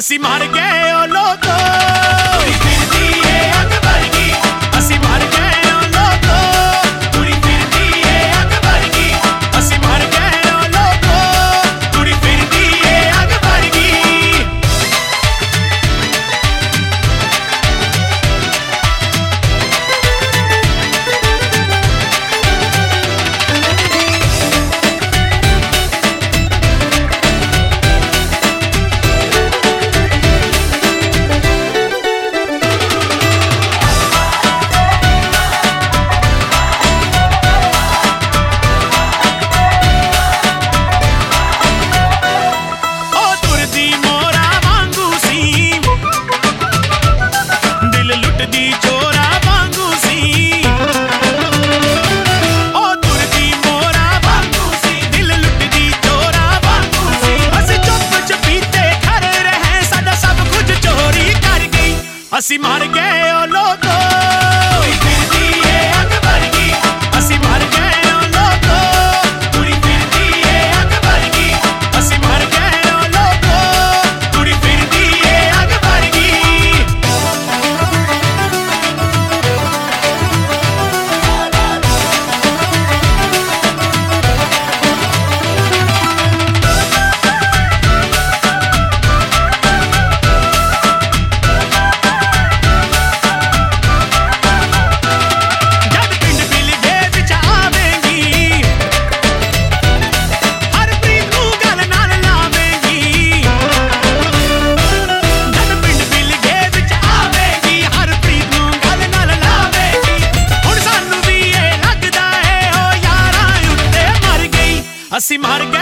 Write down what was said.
असी मर गए ओ लोगो कुड़ी फिरदी ए अग वर्गी असी मर गए ओ लोगो कुड़ी फिरदी ए अग वर्गी असी मर गए ओ लोगो कुड़ी फिरदी ए अग वर्गी असी मर गए ओ लोगो कुड़ी फिरदी ए अग वर्गी असी मर गए ओ लोगो कुड़ी फिरदी ए अग वर्गी असी मर गए ओ लोगो कुड़ी फिरदी ए अग वर्गी असी मर गए